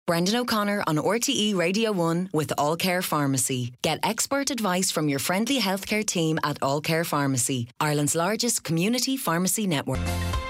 Brendan O'Connor on RTE Radio 1 with All Care Pharmacy. Get expert advice from your friendly healthcare team at All Care Pharmacy, Ireland's largest community pharmacy network.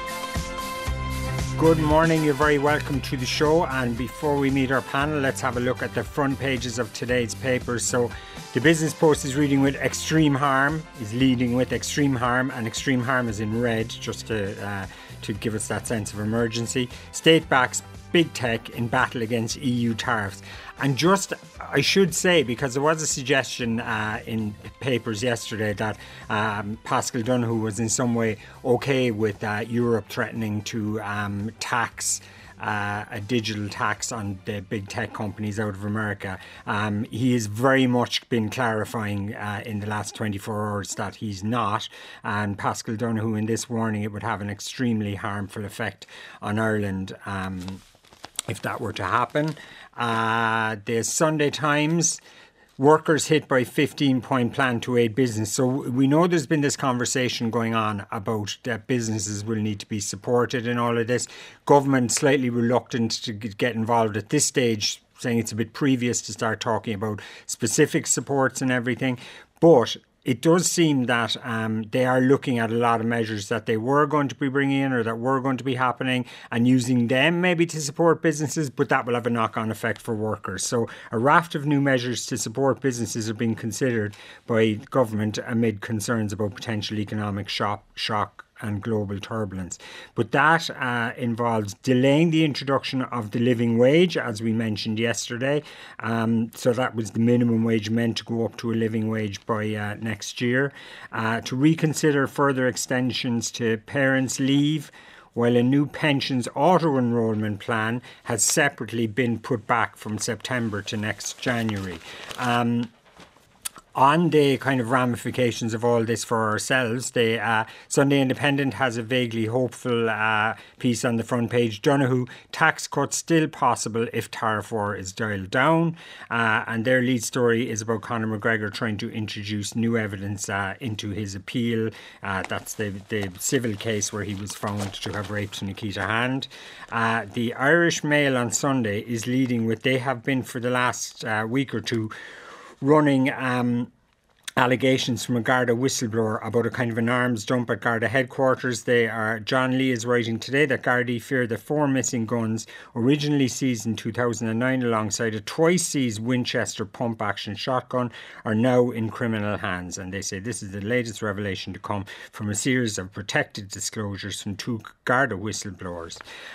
Good morning, you're very welcome to the show, and before we meet our panel, let's have a look at the front pages of today's papers. So the Business Post is reading with extreme harm, is leading with extreme harm, and extreme harm is in red, just to give us that sense of emergency. State backs big tech in battle against EU tariffs. And just, I should say, because there was a suggestion in papers yesterday that Paschal Donohoe was in some way okay with Europe threatening to tax a digital tax on the big tech companies out of America. He has very much been clarifying in the last 24 hours that he's not. And Paschal Donohoe, in this warning, it would have an extremely harmful effect on Ireland if that were to happen. The Sunday Times, workers hit by 15-point plan to aid business. So we know there's been this conversation going on about that businesses will need to be supported in all of this. Government slightly reluctant to get involved at this stage, saying it's a bit previous to start talking about specific supports and everything. But it does seem that they are looking at a lot of measures that they were going to be bringing in or that were going to be happening and using them maybe to support businesses, but that will have a knock-on effect for workers. So a raft of new measures to support businesses are being considered by government amid concerns about potential economic shock and global turbulence. But that involves delaying the introduction of the living wage, as we mentioned yesterday. So that was the minimum wage meant to go up to a living wage by next year. To reconsider further extensions to parents' leave, while a new pensions auto-enrolment plan has separately been put back from September to next January. On the kind of ramifications of all this for ourselves, the Sunday Independent has a vaguely hopeful piece on the front page. Donohoe, tax cuts still possible if tariff war is dialed down. And their lead story is about Conor McGregor trying to introduce new evidence into his appeal. That's the civil case where he was found to have raped Nikita Hand. The Irish Mail on Sunday is leading with, they have been for the last week or two running allegations from a Garda whistleblower about a kind of an arms dump at Garda headquarters. John Lee is writing today that Gardaí fear that 4 missing guns, originally seized in 2009 alongside a twice seized Winchester pump-action shotgun, are now in criminal hands. And they say this is the latest revelation to come from a series of protected disclosures from 2 Garda whistleblowers.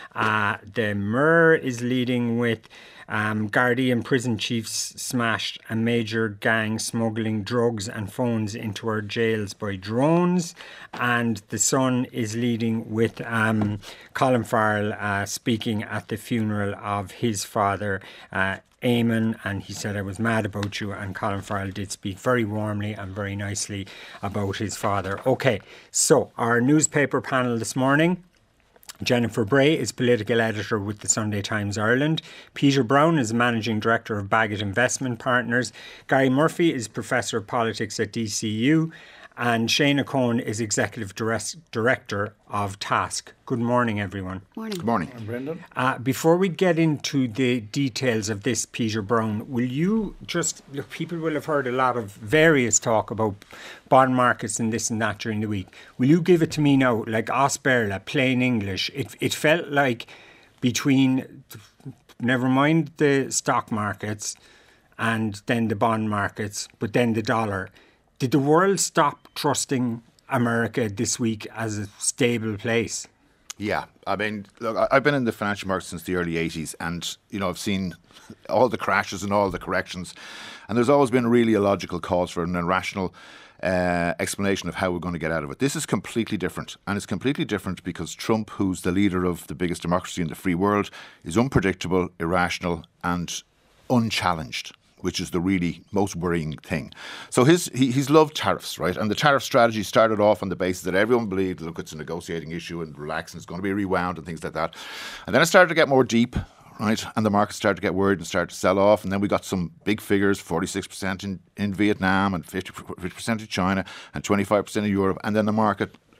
The Mirror is leading with Gardaí and prison chiefs smashed a major gang smuggling drugs and phones into our jails by drones. And The Sun is leading with Colin Farrell speaking at the funeral of his father, Eamon, and he said, "I was mad about you," and Colin Farrell did speak very warmly and very nicely about his father. Okay, so our newspaper panel this morning: Jennifer Bray is political editor with the Sunday Times Ireland. Peter Brown is managing director of Bagot Investment Partners. Gary Murphy is professor of politics at DCU. And Shane Cohn is executive director of Task. Good morning, everyone. Morning. Good morning. I'm Brendan. Before we get into the details of this, Peter Brown, will you just, people will have heard a lot of various talk about bond markets and this and that during the week. Will you give it to me now, like Osberla, plain English? It felt like between, never mind the stock markets and then the bond markets, but then the dollar. Did the world stop trusting America this week as a stable place? Yeah, I mean, look, I've been in the financial markets since the early 80s, and, you know, I've seen all the crashes and all the corrections, and there's always been really illogical cause for an irrational explanation of how we're going to get out of it. This is completely different, and it's completely different because Trump, who's the leader of the biggest democracy in the free world, is unpredictable, irrational, and unchallenged, which is the really most worrying thing. So he's loved tariffs, right? And the tariff strategy started off on the basis that everyone believed, look, it's a negotiating issue and relax and it's going to be rewound and things like that. And then it started to get more deep, right? And the market started to get worried and started to sell off. And then we got some big figures, 46% in Vietnam and 50% in China and 25% in Europe. And then the market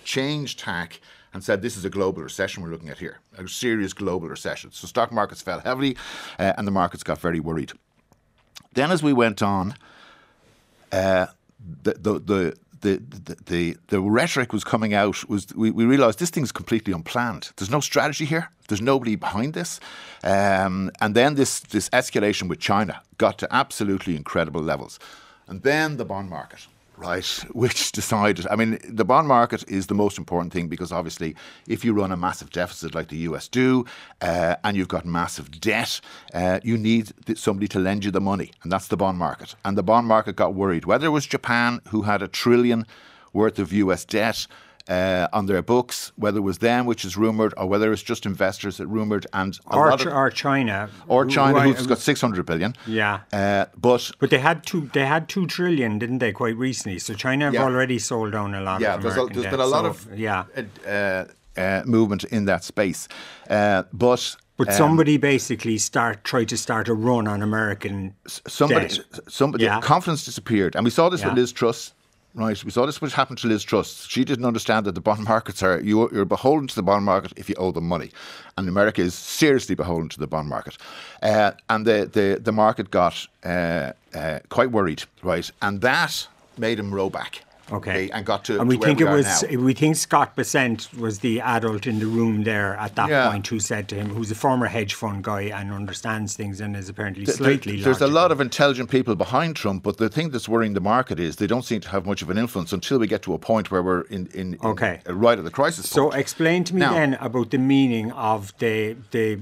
changed tack and said, this is a global recession we're looking at here, a serious global recession. So stock markets fell heavily and the markets got very worried. Then as we went on, the rhetoric was coming out. We realised this thing's completely unplanned. There's no strategy here. There's nobody behind this. And then this escalation with China got to absolutely incredible levels. And then the bond market, right, which decided, I mean, the bond market is the most important thing because obviously if you run a massive deficit like the US do and you've got massive debt, you need somebody to lend you the money, and that's the bond market. And the bond market got worried, whether it was Japan, who had $1 trillion worth of US debt on their books, whether it was them, which is rumoured, or whether it's just investors that rumoured, and or China, who's got 600 billion. Yeah, but they had $2 trillion, didn't they, quite recently? So China have already sold down a lot. Of American there's debt. been a lot of movement in that space, but somebody basically tried to start a run on American debt. Confidence disappeared, and we saw this with Liz Truss. Right, we saw this what happened to Liz Truss. She didn't understand that the bond markets you're beholden to the bond market if you owe them money, and America is seriously beholden to the bond market, and the market got quite worried, right, and that made him row back. Okay, and got to. And we to think where it we was. are now. We think Scott Bessent was the adult in the room there at that point who said to him, who's a former hedge fund guy and understands things and is apparently slightly. There's a lot of intelligent people behind Trump, but the thing that's worrying the market is they don't seem to have much of an influence until we get to a point where we're in right at the crisis point. So explain to me then about the meaning of the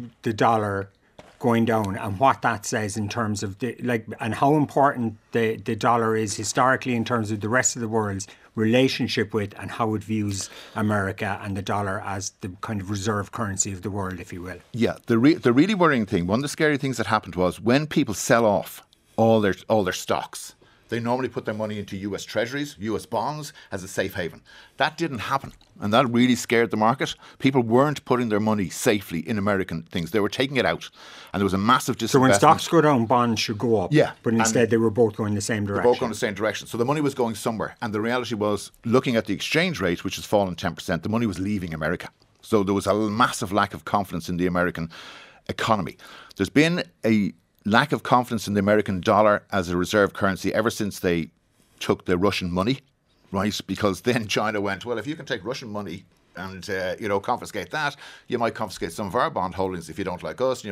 dollar going down and what that says in terms of and how important the dollar is historically in terms of the rest of the world's relationship with and how it views America and the dollar as the kind of reserve currency of the world, if you will. Yeah, the really worrying thing, one of the scary things that happened was when people sell off all their stocks, they normally put their money into US treasuries, US bonds as a safe haven. That didn't happen. And that really scared the market. People weren't putting their money safely in American things. They were taking it out. And there was a massive disinvestment. So when stocks go down, bonds should go up. Yeah. But instead they were both going the same direction. They were both going the same direction. So the money was going somewhere. And the reality was, looking at the exchange rate, which has fallen 10%, the money was leaving America. So there was a massive lack of confidence in the American economy. There's been a lack of confidence in the American dollar as a reserve currency ever since they took the Russian money, right? Because then China went, well, if you can take Russian money and confiscate that, you might confiscate some of our bond holdings if you don't like us.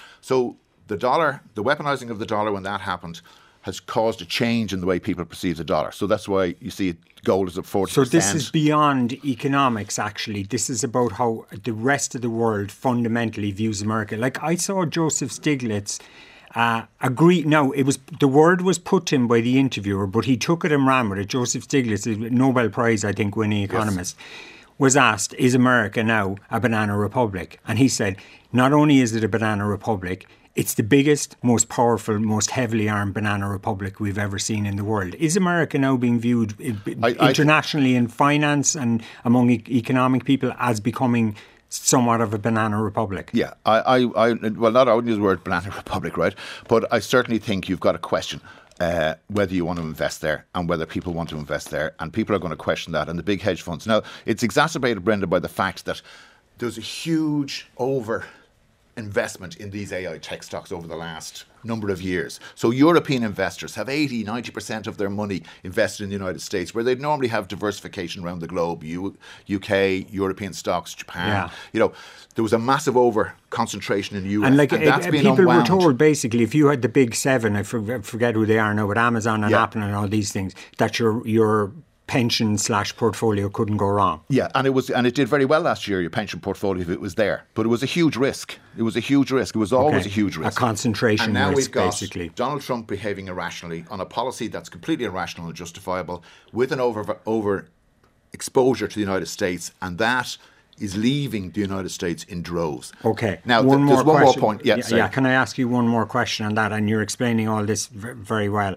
So the dollar, the weaponizing of the dollar when that happened, has caused a change in the way people perceive the dollar. So that's why you see gold is up 40%. So this is beyond economics, actually. This is about how the rest of the world fundamentally views America. Like I saw Joseph Stiglitz agree. Now, the word was put to him by the interviewer, but he took it and ran with it. Joseph Stiglitz, a Nobel Prize, I think, winning economist, was asked, is America now a banana republic? And he said, not only is it a banana republic, it's the biggest, most powerful, most heavily armed banana republic we've ever seen in the world. Is America now being viewed internationally in finance and among economic people as becoming somewhat of a banana republic? Yeah, well, not I wouldn't use the word banana republic, right? But I certainly think you've got to question whether you want to invest there and whether people want to invest there, and people are going to question that, and the big hedge funds. Now, it's exacerbated, Brenda, by the fact that there's a huge investment in these AI tech stocks over the last number of years. So European investors have 80-90% of their money invested in the United States, where they'd normally have diversification around the globe, UK, European stocks, Japan. Yeah. There was a massive over-concentration in the US. And that's been people unwound. were told, basically, if you had the big seven, I forget who they are now, with Amazon and Apple and all these things, that your pension/portfolio couldn't go wrong. Yeah, and it did very well last year, your pension portfolio, if it was there. But it was a huge risk. It was always a huge risk. A concentration and now risk, we've got basically. Donald Trump behaving irrationally on a policy that's completely irrational and justifiable, with an over exposure to the United States, and that is leaving the United States in droves. Okay. Now, there's one more point. Yeah, can I ask you one more question on that? And you're explaining all this very well.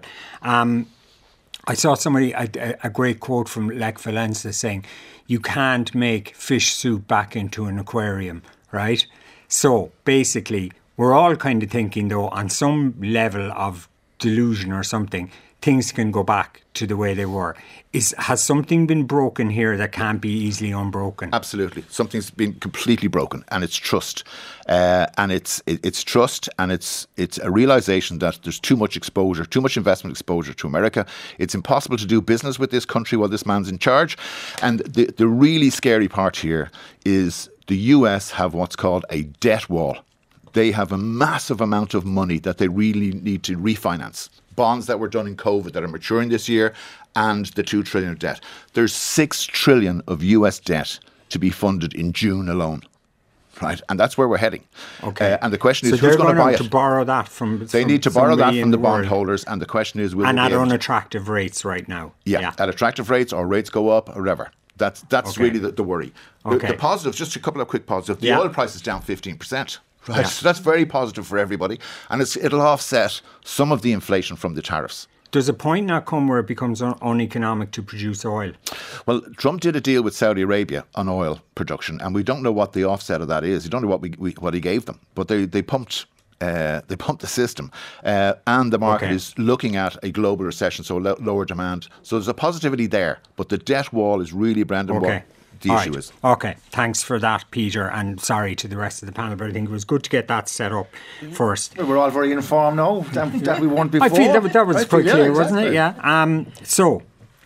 I saw somebody, a great quote from Lech Walesa saying, you can't make fish soup back into an aquarium, right? So basically, we're all kind of thinking, though, on some level of delusion or something, things can go back to the way they were. Has something been broken here that can't be easily unbroken? Absolutely. Something's been completely broken, and it's trust. And it's trust, and it's a realisation that there's too much exposure, too much investment exposure to America. It's impossible to do business with this country while this man's in charge. And the really scary part here is the US have what's called a debt wall. They have a massive amount of money that they really need to refinance. Bonds that were done in COVID that are maturing this year, and the $2 trillion of debt. There's $6 trillion of US debt to be funded in June alone. Right, and that's where we're heading. Okay. And the question is, who's going to buy it? To borrow that from They need to borrow that from the bondholders, and the question is, will they be at able unattractive rates right now? Yeah, at attractive rates, or rates go up, or whatever. That's really the worry. The positives, just a couple of quick positives. The oil price is down 15%. Right, so that's very positive for everybody, and it'll offset some of the inflation from the tariffs. Does a point now come where it becomes uneconomic to produce oil? Well, Trump did a deal with Saudi Arabia on oil production, and we don't know what the offset of that is. We don't know what he gave them, but they pumped the system, and the market is looking at a global recession, so lower demand. So there's a positivity there, but the debt wall is really, Brendan, what the issue is. Okay, thanks for that, Peter, and sorry to the rest of the panel, but I think it was good to get that set up first. Well, we're all very informed now that we weren't before. I feel that was quite clear, wasn't it? Yeah. So,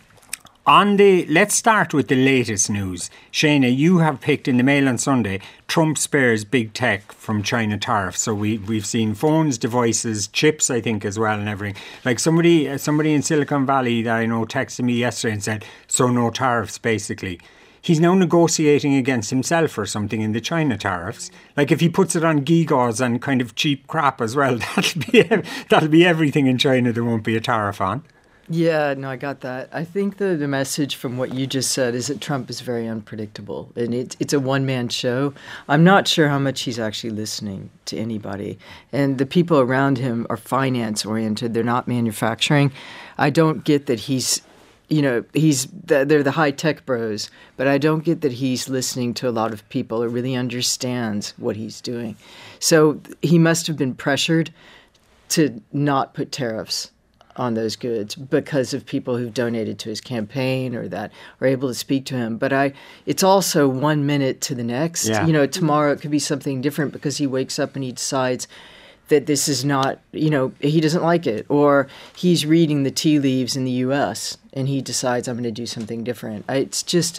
let's start with the latest news. Shayna, you have picked in the Mail on Sunday, Trump spares big tech from China tariffs. So we've seen phones, devices, chips, I think, as well, and everything. Like somebody in Silicon Valley that I know texted me yesterday and said, so no tariffs, basically. He's now negotiating against himself or something in the China tariffs. Like if he puts it on gewgaws and kind of cheap crap as well, that'll be everything in China there won't be a tariff on. Yeah, no, I got that. I think the message from what you just said is that Trump is very unpredictable, and it's a one-man show. I'm not sure how much he's actually listening to anybody. And the people around him are finance-oriented. They're not manufacturing. I don't get that they're the high-tech bros, but I don't get that he's listening to a lot of people or really understands what he's doing. So he must have been pressured to not put tariffs on those goods because of people who've donated to his campaign or that are able to speak to him. But it's also 1 minute to the next. Yeah. Tomorrow it could be something different because he wakes up and he decides that this is not, he doesn't like it. Or he's reading the tea leaves in the U.S. and he decides, I'm going to do something different. It's just,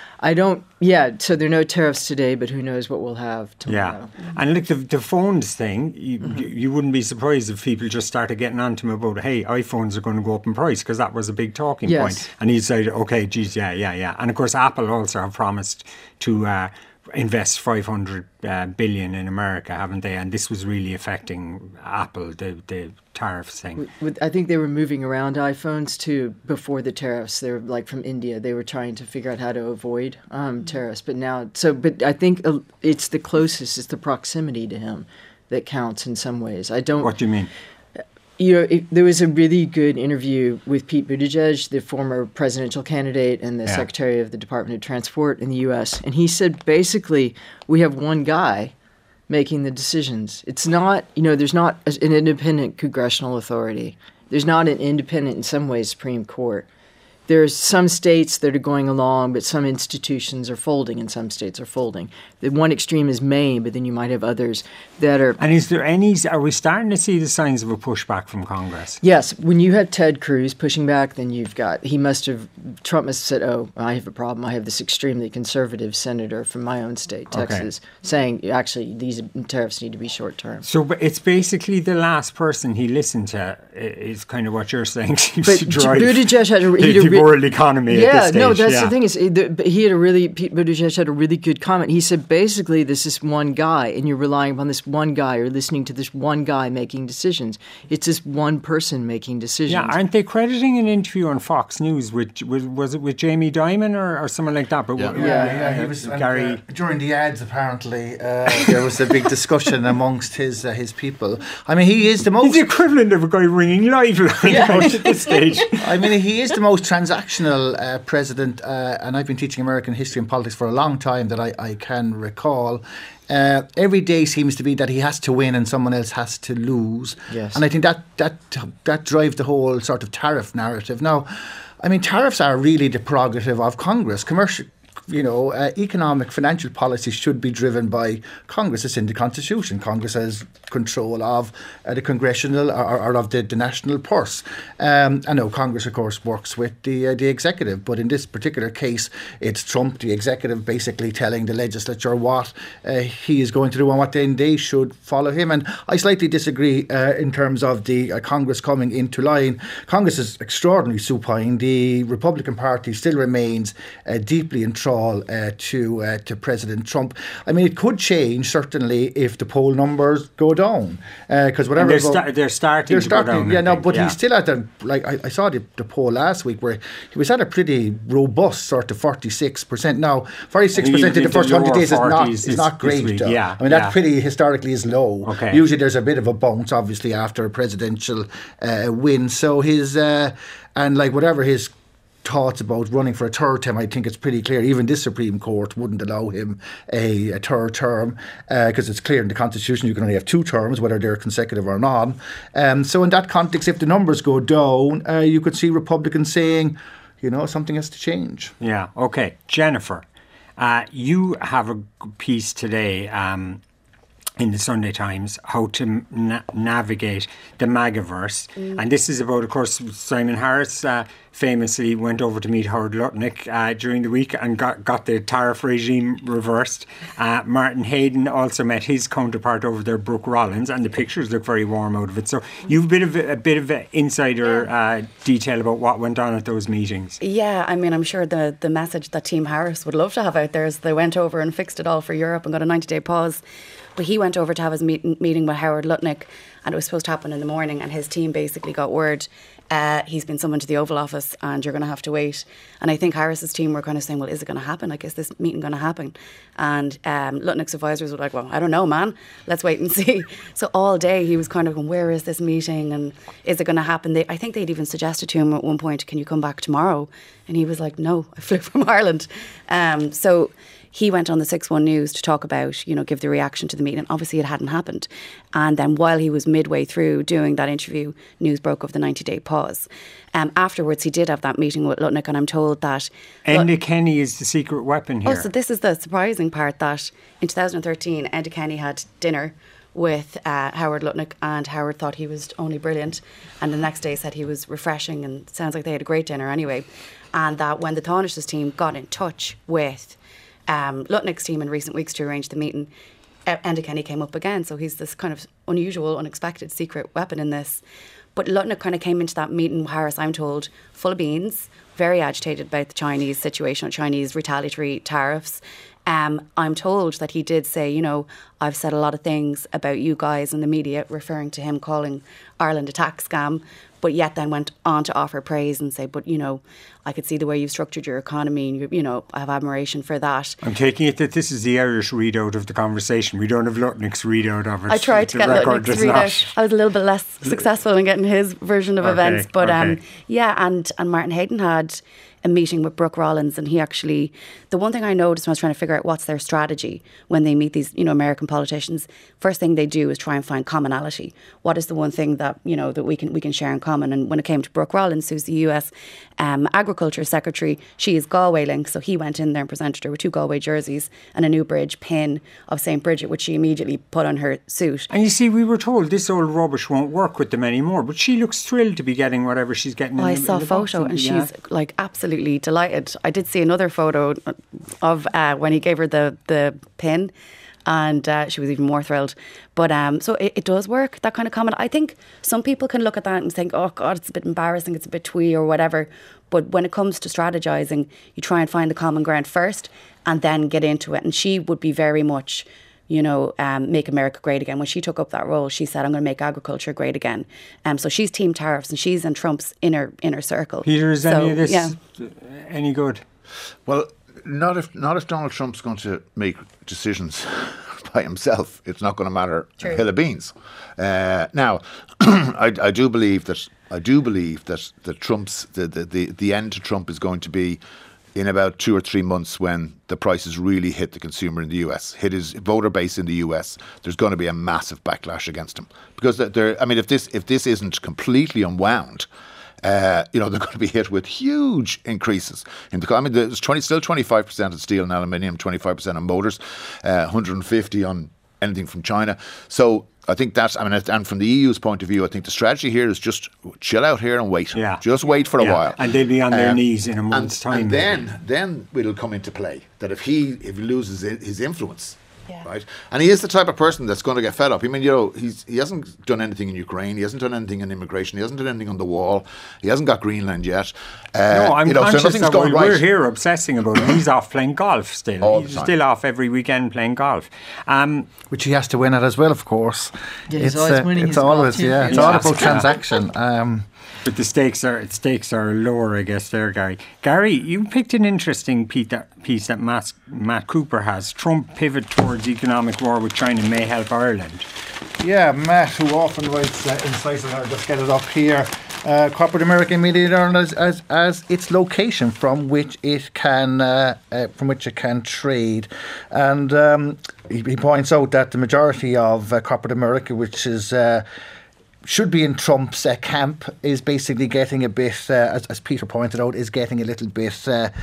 so there are no tariffs today, but who knows what we'll have tomorrow. Yeah. And look, the phones thing, you wouldn't be surprised if people just started getting on to him about, hey, iPhones are going to go up in price, because that was a big talking point. And he said, okay, geez, yeah. And of course, Apple also have promised to invest $500 billion in America, haven't they? And this was really affecting Apple, the tariffs thing. I think they were moving around iPhones too before the tariffs. They were like from India. They were trying to figure out how to avoid tariffs. But I think it's the closest, it's the proximity to him that counts in some ways. What do you mean? There was a really good interview with Pete Buttigieg, the former presidential candidate and the Secretary of the Department of Transport in the U.S., and he said, basically, we have one guy making the decisions. It's not, there's not an independent congressional authority. There's not an independent, in some ways, Supreme Court. There's some states that are going along, but some institutions are folding and some states are folding. The one extreme is Maine, but then you might have others that are... And are we starting to see the signs of a pushback from Congress? Yes. When you have Ted Cruz pushing back, then Trump must have said, oh, I have a problem. I have this extremely conservative senator from my own state, Texas, saying, actually, these tariffs need to be short term. So it's basically the last person he listened to is kind of what you're saying. But Buttigieg had the world economy at this stage. No, that's the thing is, Pete Buttigieg had a really good comment. He said, basically, this is one guy, and you're relying upon this one guy or listening to this one guy making decisions. It's this one person making decisions. Yeah, aren't they crediting an interview on Fox News with was it with Jamie Dimon or someone like that? But he was Gary. During the ads, apparently, there was a big discussion amongst his people. I mean, he is the most... He's the equivalent of a guy ringing live at this stage. I mean, he is the most transactional president, and I've been teaching American history and politics for a long time that I can recall. Every day seems to be that he has to win and someone else has to lose. Yes. And I think that drives the whole sort of tariff narrative. Now, I mean, tariffs are really the prerogative of Congress. Commercial, economic, financial policy should be driven by Congress. It's in the Constitution. Congress has control of the congressional or of the national purse. I know Congress, of course, works with the executive, but in this particular case, it's Trump, the executive, basically telling the legislature what he is going to do and what then they should follow him. And I slightly disagree in terms of the Congress coming into line. Congress is extraordinarily supine. The Republican Party still remains deeply enthralled to President Trump. I mean, it could change certainly if the poll numbers go down, because whatever they're starting to go down. Yeah, no, but he's still at I saw the poll last week where he was at a pretty robust sort of 46%. Now, 46% in the first 100 days is not great. Yeah, I mean, that pretty historically is low. Okay. Usually there's a bit of a bounce, obviously, after a presidential win. So his and like whatever his thoughts about running for a third term, I think it's pretty clear. Even this Supreme Court wouldn't allow him a third term because it's clear in the Constitution you can only have 2 terms, whether they're consecutive or not. So in that context, if the numbers go down, you could see Republicans saying, something has to change. Yeah, okay. Jennifer, you have a piece today in the Sunday Times, how to navigate the MAGAverse. And this is about, of course, Simon Harris famously went over to meet Howard Lutnick during the week and got the tariff regime reversed. Martin Hayden also met his counterpart over there, Brooke Rollins, and the pictures look very warm out of it. So you've a bit of insider detail about what went on at those meetings. Yeah, I mean, I'm sure the message that Team Harris would love to have out there is they went over and fixed it all for Europe and got a 90-day pause. But he went over to have his meeting with Howard Lutnick, and it was supposed to happen in the morning, and his team basically got word he's been summoned to the Oval Office and you're going to have to wait. And I think Harris's team were kind of saying, well, is it going to happen? Like, is this meeting going to happen? And Lutnick's advisors were like, well, I don't know, man. Let's wait and see. So all day he was kind of going, where is this meeting? And is it going to happen? I think they'd even suggested to him at one point, can you come back tomorrow? And he was like, no, I flew from Ireland. So he went on the 6-1 News to talk about, give the reaction to the meeting. And obviously it hadn't happened. And then while he was midway through doing that interview, news broke of the 90-day pause. Afterwards, he did have that meeting with Lutnick, and I'm told that Enda Kenny is the secret weapon here. Oh, so this is the surprising part, that in 2013, Enda Kenny had dinner with Howard Lutnick, and Howard thought he was only brilliant, and the next day said he was refreshing, and sounds like they had a great dinner anyway. And that when the Taoiseach's team got in touch with Lutnick's team in recent weeks to arrange the meeting, Enda Kenny came up again. So he's this kind of unusual, unexpected secret weapon in this. But Lutnick kind of came into that meeting, Harris, I'm told, full of beans, very agitated about the Chinese situation, Chinese retaliatory tariffs. I'm told that he did say, I've said a lot of things about you guys in the media, referring to him calling Ireland a tax scam, but yet then went on to offer praise and say, but, I could see the way you've structured your economy and, I have admiration for that. I'm taking it that this is the Irish readout of the conversation. We don't have Lutnick's readout of it. I tried to get Lutnick's readout. I was a little bit less successful in getting his version of events. But and Martin Hayden had a meeting with Brooke Rollins, and he actually, the one thing I noticed when I was trying to figure out what's their strategy when they meet these, American politicians, first thing they do is try and find commonality. What is the one thing that, that we can share in common? And when it came to Brooke Rollins, who's the US Agriculture Secretary, she is Galway link, so he went in there and presented her with 2 Galway jerseys and a Newbridge pin of St. Bridget, which she immediately put on her suit. And you see, we were told this old rubbish won't work with them anymore, but she looks thrilled to be getting whatever she's getting. I saw a photo and she's like absolutely delighted. I did see another photo of when he gave her the pin, and she was even more thrilled. But so it does work, that kind of comment. I think some people can look at that and think, oh God, it's a bit embarrassing, it's a bit twee or whatever. But when it comes to strategizing, you try and find the common ground first and then get into it. And she would be very much, make America great again. When she took up that role, she said, I'm going to make agriculture great again. So she's team tariffs, and she's in Trump's inner circle. Peter, is any of this any good? Well, not if Donald Trump's going to make decisions, by himself, it's not going to matter a hill of beans. Now, I do believe that the Trump's the end to Trump is going to be in about 2 or 3 months, when the prices really hit the consumer in the US, hit his voter base in the US. There's going to be a massive backlash against him, because if this isn't completely unwound, they're going to be hit with huge increases in the. I mean, there's still 25% on steel and aluminium, 25% on motors, 150 on anything from China. So I think that's, and from the EU's point of view, I think the strategy here is just chill out here and wait. Yeah. Just wait for a while. And they'll be on their knees in a month's time. And then it'll come into play that if he loses his influence, right? And he is the type of person that's going to get fed up. I mean, he hasn't done anything in Ukraine. He hasn't done anything in immigration. He hasn't done anything on the wall. He hasn't got Greenland yet. No, I'm conscious so nothing's that going right. We're here obsessing about him. He's off playing golf still. He's still off every weekend playing golf. Which he has to win at as well, of course. Yeah, he's always winning his golf team. It's all about transaction. But the stakes are lower, I guess, there, Gary. Gary, you picked an interesting piece that Matt Cooper has. Trump pivot towards economic war with China may help Ireland. Yeah, Matt, who often writes insights, and I'll just get it up here. Corporate American media learned as its location from which it can trade, and he points out that the majority of corporate America, which is should be in Trump's camp, is basically getting a bit, as Peter pointed out, is getting a little bit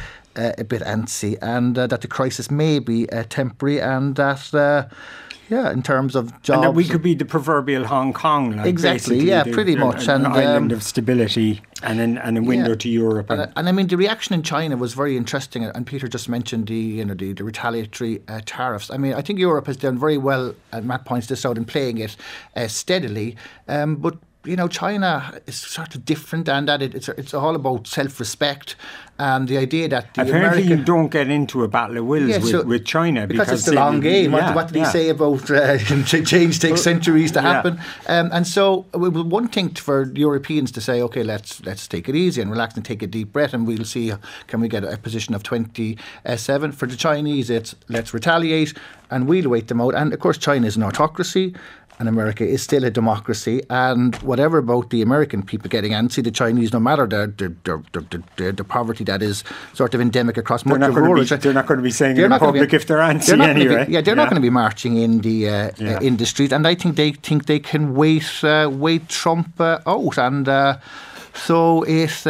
antsy, and that the crisis may be temporary, and that. In terms of jobs. And that we could be the proverbial Hong Kong. Like exactly, pretty much. An island of stability and a window to Europe. And I mean, the reaction in China was very interesting, and Peter just mentioned the retaliatory tariffs. I mean, I think Europe has done very well, and Matt points this out, in playing it steadily, but China is sort of different, and that it's all about self-respect, and the idea that apparently you don't get into a battle of wills with China because it's a long game. What did he say about change takes centuries to happen? And so it was one thing for Europeans to say, okay, let's take it easy and relax and take a deep breath, and we'll see can we get a position of 27. For the Chinese, it's let's retaliate and we'll wait them out. And of course, China is an autocracy, and America is still a democracy, and whatever about the American people getting antsy, the Chinese, no matter the poverty that is sort of endemic across much of rural, they're not going to be saying in public if they're antsy anyway. They're not going to be marching in the street, and I think they can wait Trump out, and. So if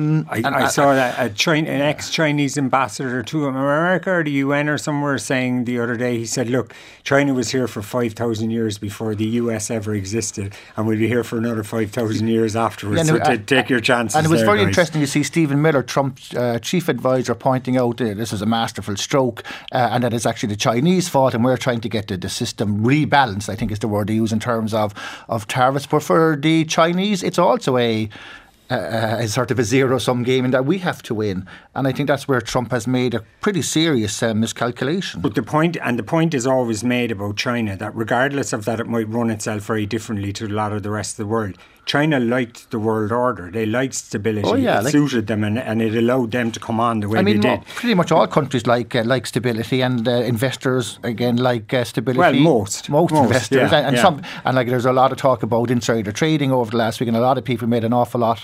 I saw that an ex-Chinese ambassador to America or the UN or somewhere saying the other day, he said, look, China was here for 5,000 years before the US ever existed, and we'll be here for another 5,000 years afterwards, so take your chances. And it was very guys. interesting to see Stephen Miller, Trump's chief advisor, pointing out this is a masterful stroke, and that it's actually the Chinese fault, and we're trying to get the system rebalanced, I think is the word they use in terms of tariffs. But for the Chinese, it's also a sort of a zero-sum game, in that we have to win, and I think that's where Trump has made a pretty serious miscalculation. But the point is always made about China, that regardless of that, it might run itself very differently to a lot of the rest of the world. China liked the world order. They liked stability. It suited them, and it allowed them to come on the way they did. Pretty much all countries like stability, and investors again like stability. Well, most investors, and some, and like there's a lot of talk about insider trading over the last week, and a lot of people made an awful lot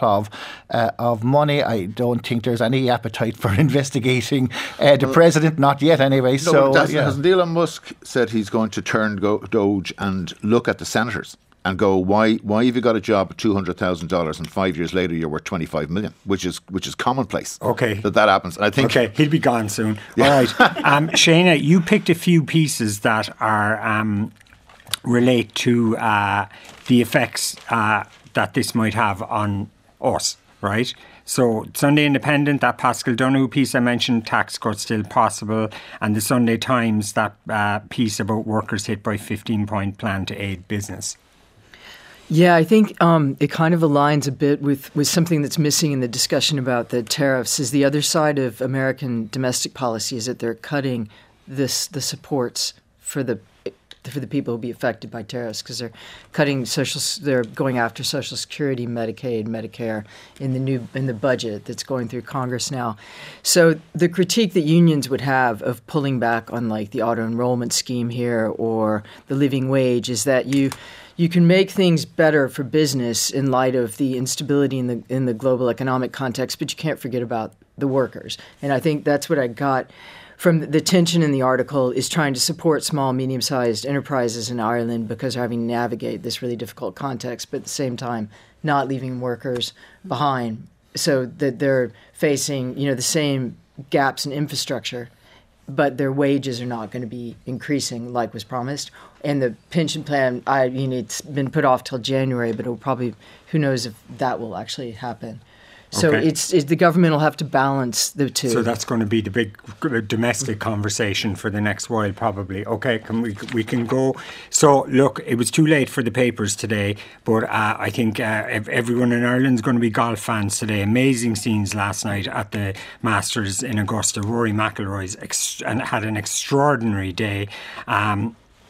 of money. I don't think there's any appetite for investigating the president, not yet anyway. Has Elon Musk said he's going to turn Doge and look at the senators and go, why have you got a job at $200,000 and 5 years later you're worth $25 million, which is commonplace. Okay, that happens. And I think he'll be gone soon. Yeah. All right, Shayna, you picked a few pieces that are relate to the effects that this might have on us, right? So Sunday Independent, that Pascal Donoghue piece I mentioned, tax cuts still possible, and the Sunday Times, that piece about workers hit by 15-point plan to aid business. Yeah, I think it kind of aligns a bit with something that's missing in the discussion about the tariffs. Is the other side of American domestic policy is that they're cutting the supports for the for the people who'll be affected by tariffs, because they're going after Social Security, Medicaid, Medicare in the budget that's going through Congress now. So the critique that unions would have of pulling back on like the auto enrollment scheme here or the living wage is that you can make things better for business in light of the instability in the global economic context, but you can't forget about the workers. And I think that's what I got from the tension in the article, is trying to support small, medium-sized enterprises in Ireland because they're having to navigate this really difficult context, but at the same time not leaving workers behind, so that they're facing the same gaps in infrastructure, but their wages are not going to be increasing like was promised. And the pension plan, it's been put off till January, but it'll probably, who knows if that will actually happen. So Okay. it's the government will have to balance the two. So that's going to be the big domestic conversation for the next while, probably. Okay, we can go. So look, it was too late for the papers today, but I think everyone in Ireland's going to be golf fans today. Amazing scenes last night at the Masters in Augusta. Rory McIlroy had an extraordinary day, and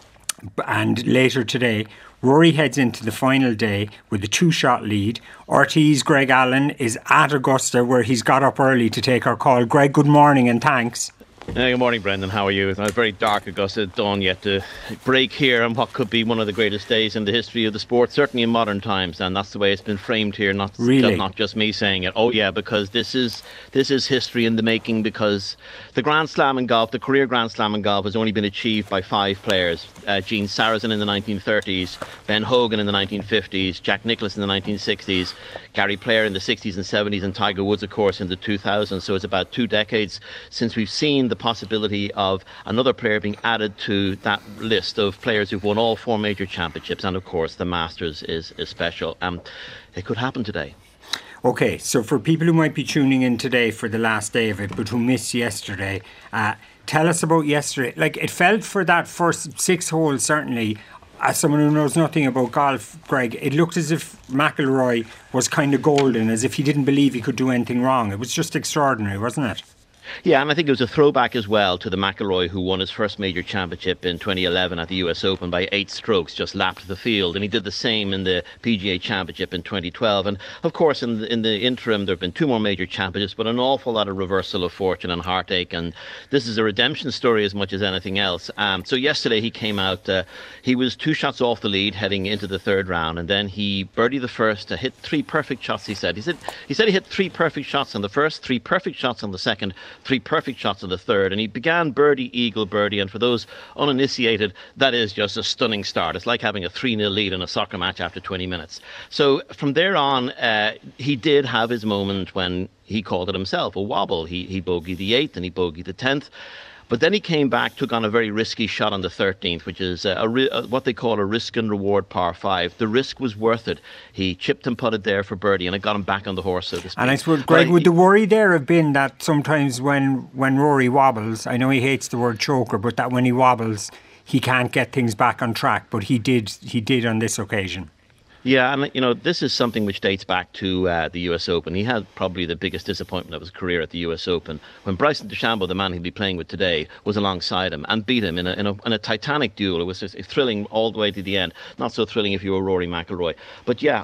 later today, Rory heads into the final day with a 2-shot lead. RT's Greg Allen is at Augusta, where he's got up early to take our call. Greg, good morning and thanks. Good morning, Brendan. How are you? It's very dark Augusta, dawn yet to break here on what could be one of the greatest days in the history of the sport, certainly in modern times, and that's the way it's been framed here. Not just me saying it. Oh yeah, because this is history in the making. Because the Grand Slam in golf, the career Grand Slam in golf, has only been achieved by 5 players: Gene Sarazen in the 1930s, Ben Hogan in the 1950s, Jack Nicklaus in the 1960s, Gary Player in the 60s and 70s, and Tiger Woods, of course, in the 2000s. So it's about 2 decades since we've seen the possibility of another player being added to that list of players who've won all 4 major championships. And of course the Masters is special. It could happen today. Okay, so for people who might be tuning in today for the last day of it but who missed yesterday, tell us about yesterday. Like, it felt for that first 6 holes, certainly, as someone who knows nothing about golf, Greg, it looked as if McIlroy was kind of golden, as if he didn't believe he could do anything wrong. It was just extraordinary, wasn't it? Yeah, and I think it was a throwback as well to the McIlroy who won his first major championship in 2011 at the US Open by 8 strokes, just lapped the field. And he did the same in the PGA Championship in 2012. And of course, in the interim, there have been 2 more major championships, but an awful lot of reversal of fortune and heartache. And this is a redemption story as much as anything else. So yesterday he came out, he was 2 shots off the lead heading into the 3rd round. And then he birdied the first, hit 3 perfect shots, he said. He said he hit 3 perfect shots on the first, 3 perfect shots on the second, 3 perfect shots on the third, and he began birdie, eagle, birdie, and for those uninitiated, that is just a stunning start. It's like having a 3-0 lead in a soccer match after 20 minutes. So from there on, he did have his moment when he called it himself a wobble. He bogeyed the 8th and he bogeyed the 10th. But then he came back, took on a very risky shot on the 13th, which is what they call a risk and reward par 5. The risk was worth it. He chipped and putted there for birdie, and it got him back on the horse, so to speak. And I suppose, Greg, would the worry there have been that sometimes when Rory wobbles, I know he hates the word choker, but that when he wobbles, he can't get things back on track, but he did on this occasion. Yeah, and this is something which dates back to the US Open. He had probably the biggest disappointment of his career at the US Open when Bryson DeChambeau, the man he'll be playing with today, was alongside him and beat him in a titanic duel. It was just thrilling all the way to the end. Not so thrilling if you were Rory McIlroy. But yeah,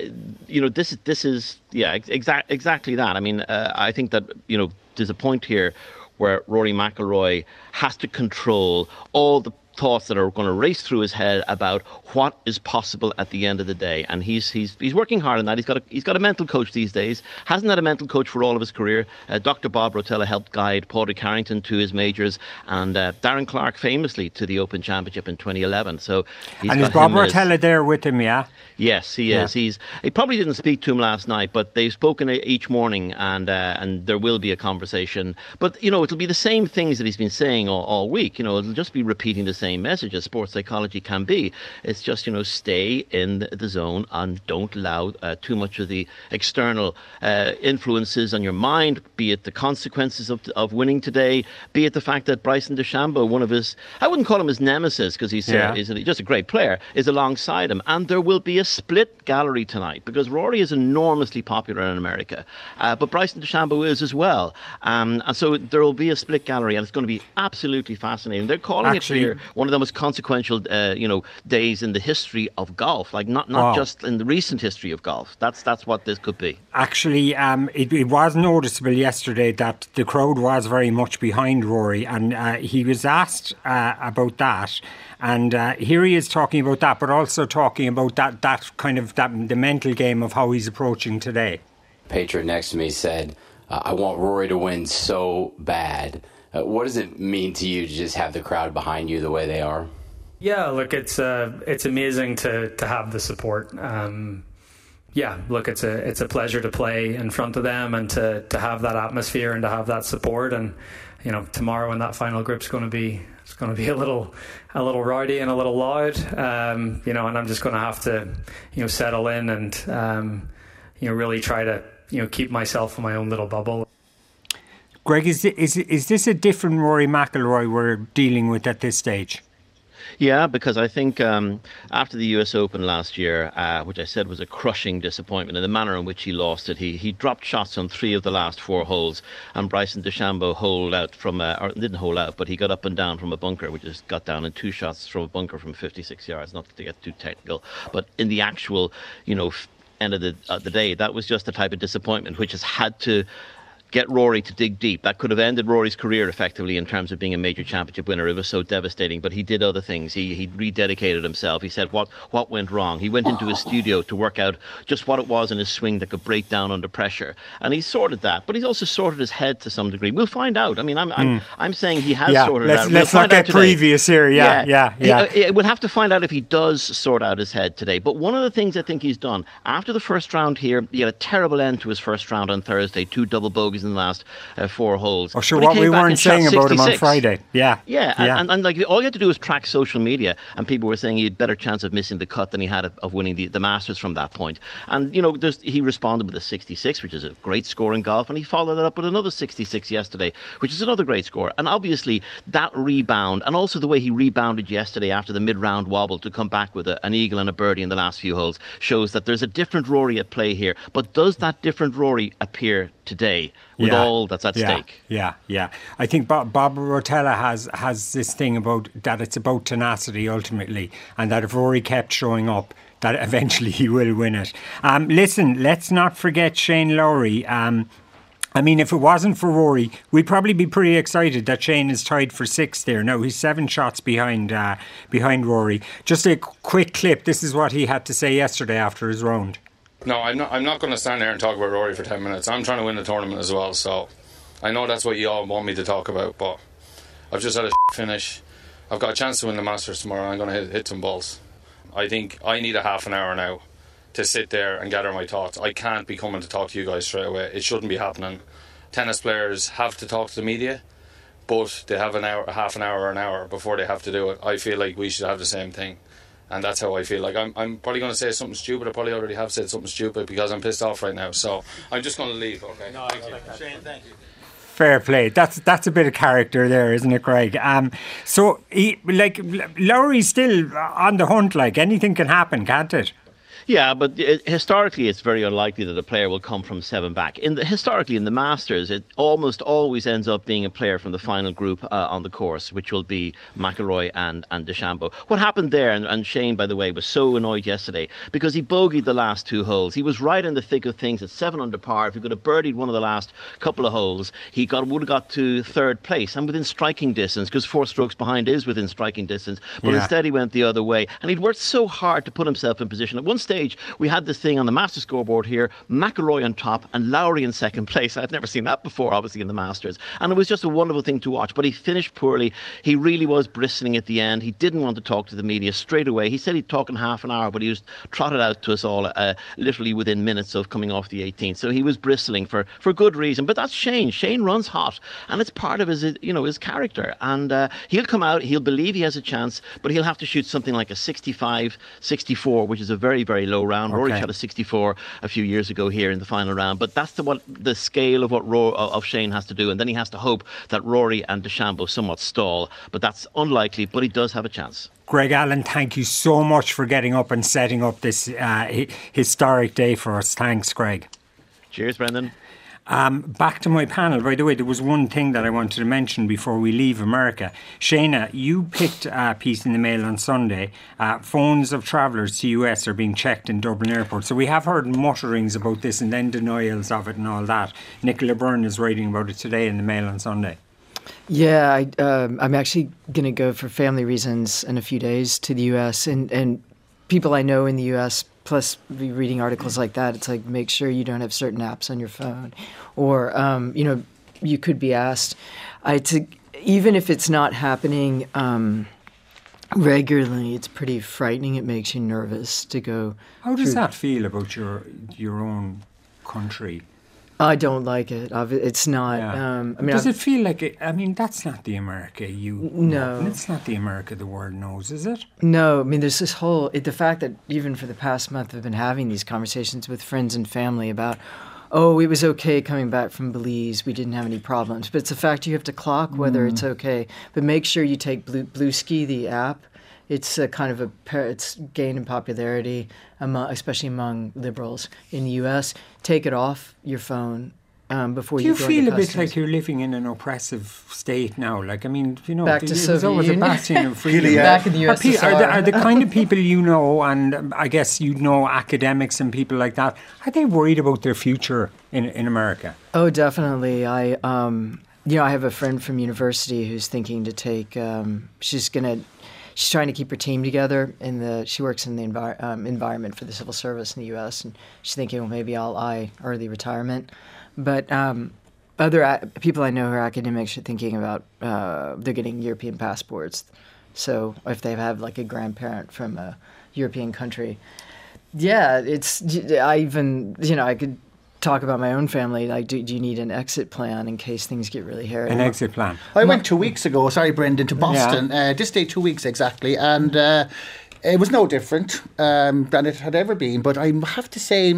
this is exactly that. I mean, I think that there's a point here where Rory McIlroy has to control all the thoughts that are going to race through his head about what is possible at the end of the day, and he's working hard on that. He's got a mental coach these days. Hasn't had a mental coach for all of his career. Dr. Bob Rotella helped guide Padraig Harrington to his majors, and Darren Clarke famously to the Open Championship in 2011. So and is Bob Rotella there with him? Yeah. Yes, he is. He probably didn't speak to him last night, but they've spoken each morning, and there will be a conversation. But it'll be the same things that he's been saying all week. It'll just be repeating the same message as sports psychology can be. It's just stay in the zone and don't allow too much of the external influences on your mind. Be it the consequences of winning today, be it the fact that Bryson DeChambeau, one of his, I wouldn't call him his nemesis because he's just a great player, is alongside him, and there will be a split gallery tonight because Rory is enormously popular in America, but Bryson DeChambeau is as well, and so there will be a split gallery, and it's going to be absolutely fascinating. They're calling it here one of the most consequential, days in the history of golf. Like not Wow. just in the recent history of golf. That's what this could be. Actually, it was noticeable yesterday that the crowd was very much behind Rory, and he was asked about that. And here he is talking about that, but also talking about the mental game of how he's approaching today. Patriot next to me said, I want Rory to win so bad. What does it mean to you to just have the crowd behind you the way they are? Yeah, look, it's amazing to have the support. It's a pleasure to play in front of them and to have that atmosphere and to have that support. And tomorrow in that final group's going to be a little rowdy and a little loud. And I'm just going to have to settle in and really try to keep myself in my own little bubble. Greg, is this a different Rory McIlroy we're dealing with at this stage? Yeah, because I think after the US Open last year, which I said was a crushing disappointment in the manner in which he lost it, he dropped shots on 3 of the last 4 holes, and Bryson DeChambeau holed out or didn't hole out, but he got up and down from a bunker, which just got down in 2 shots from a bunker from 56 yards, not to get too technical, but in the actual, end of the day, that was just the type of disappointment which has had to get Rory to dig deep. That could have ended Rory's career effectively in terms of being a major championship winner. It was so devastating, but he did other things. He rededicated himself. He said what went wrong. He went into his studio to work out just what it was in his swing that could break down under pressure, and he sorted that. But he's also sorted his head to some degree. We'll find out. I mean, I'm saying he has sorted it out. Let's not get previous here. Yeah. We'll have to find out if he does sort out his head today. But one of the things I think he's done after the first round here, he had a terrible end to his first round on Thursday. 2 double bogeys in the last 4 holes. Oh, sure, what we weren't saying about him on Friday. Yeah. And like all you had to do was track social media, and people were saying he had a better chance of missing the cut than he had of winning the Masters from that point. And, he responded with a 66, which is a great score in golf, and he followed that up with another 66 yesterday, which is another great score. And obviously, that rebound, and also the way he rebounded yesterday after the mid-round wobble to come back with an eagle and a birdie in the last few holes, shows that there's a different Rory at play here. But does that different Rory appear today with all that's at stake? Yeah. I think Bob Rotella has this thing about that it's about tenacity ultimately, and that if Rory kept showing up, that eventually he will win it. Listen, let's not forget Shane Lowry. I mean, if it wasn't for Rory, we'd probably be pretty excited that Shane is tied for 6th there. Now, he's 7 shots behind Rory. Just a quick clip. This is what he had to say yesterday after his round. No, I'm not going to stand there and talk about Rory for 10 minutes. I'm trying to win the tournament as well, so I know that's what you all want me to talk about, but I've just had a finish. I've got a chance to win the Masters tomorrow. I'm going to hit some balls. I think I need a half an hour now to sit there and gather my thoughts. I can't be coming to talk to you guys straight away. It shouldn't be happening. Tennis players have to talk to the media, but they have half an hour or an hour before they have to do it. I feel like we should have the same thing. And that's how I feel. Like I'm probably going to say something stupid. I probably already have said something stupid because I'm pissed off right now. So I'm just going to leave. Okay. No, thank you. Shane, thank you. Fair play. That's a bit of character there, isn't it, Craig? So Lowry's still on the hunt. Like anything can happen, can't it? Yeah, but historically, it's very unlikely that a player will come from 7 back. Historically, in the Masters, it almost always ends up being a player from the final group on the course, which will be McIlroy and DeChambeau. What happened there, and Shane, by the way, was so annoyed yesterday because he bogeyed the last 2 holes. He was right in the thick of things at 7 under par. If he could have birdied one of the last couple of holes, he would have got to 3rd place and within striking distance, because 4 strokes behind is within striking distance. But instead, he went the other way, and he'd worked so hard to put himself in position. At one stage, we had this thing on the Masters scoreboard here, McIlroy on top and Lowry in 2nd place. I'd never seen that before, obviously, in the Masters. And it was just a wonderful thing to watch. But he finished poorly. He really was bristling at the end. He didn't want to talk to the media straight away. He said he'd talk in half an hour, but he was trotted out to us all literally within minutes of coming off the 18th. So he was bristling for good reason. But that's Shane. Shane runs hot, and it's part of his character. And he'll come out, he'll believe he has a chance, but he'll have to shoot something like a 65, 64, which is a very, very low round. Rory had a 64 a few years ago here in the final round, but that's the scale of what Shane has to do, and then he has to hope that Rory and DeChambeau somewhat stall, but that's unlikely, but he does have a chance. Greg Allen, thank you so much for getting up and setting up this historic day for us. Thanks, Greg. Cheers, Brendan. Back to my panel, by the way, there was one thing that I wanted to mention before we leave America. Shayna, you picked a piece in the Mail on Sunday. Phones of travellers to US are being checked in Dublin Airport. So we have heard mutterings about this and then denials of it and all that. Nicola Byrne is writing about it today in the Mail on Sunday. Yeah, I'm actually going to go for family reasons in a few days to the US. And people I know in the US, plus reading articles like that, it's like, make sure you don't have certain apps on your phone. Or, you could be asked, even if it's not happening regularly, it's pretty frightening. It makes you nervous to go. How does that feel about your own country? I don't like it. It's not. Yeah. Does it feel like it? I mean, that's not the America you know. It's not the America the world knows, is it? No. I mean, there's this whole the fact that even for the past month, I've been having these conversations with friends and family about, oh, it was okay coming back from Belize. We didn't have any problems. But it's the fact you have to clock whether it's okay. But make sure you take Blueski, the app. It's a kind of it's gained in popularity, especially among liberals in the U.S. Take it off your phone before you go. Do you feel a bit like you're living in an oppressive state now? Like, I mean, back to Soviet always Union. A bastion of freedom. Back in the USSR. Are the kind of people you know, and I guess you know academics and people like that, are they worried about their future in America? Oh, definitely. I have a friend from university who's thinking to take. She's trying to keep her team together. She works in the environment for the civil service in the U.S. and she's thinking, well, maybe I'll early retirement. But other people I know who are academics are thinking about they're getting European passports. So if they have like a grandparent from a European country, yeah, I could talk about my own family. Like, do you need an exit plan in case things get really hairy? An exit plan. I went 2 weeks ago, Brendan, to Boston. This day 2 weeks exactly, and it was no different than it had ever been. But I have to say,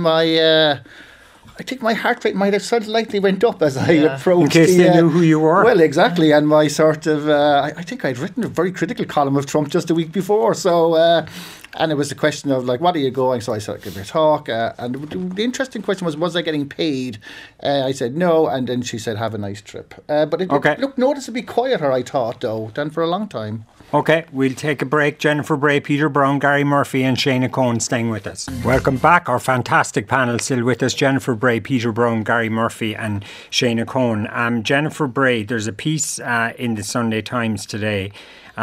I think my heart rate might have slightly went up as I approached. In case they knew who you were. Well, exactly, and my sort of, I think I'd written a very critical column of Trump just a week before, so. And it was a question of, like, what are you going? So I said, give me a talk. And the interesting question was I getting paid? I said, no. And then she said, have a nice trip. But it looked noticeably quieter, I thought, though, than for a long time. OK, we'll take a break. Jennifer Bray, Peter Brown, Gary Murphy and Shayna Cohen staying with us. Welcome back. Our fantastic panel still with us. Jennifer Bray, Peter Brown, Gary Murphy and Shayna Cohen. Jennifer Bray, there's a piece in the Sunday Times today.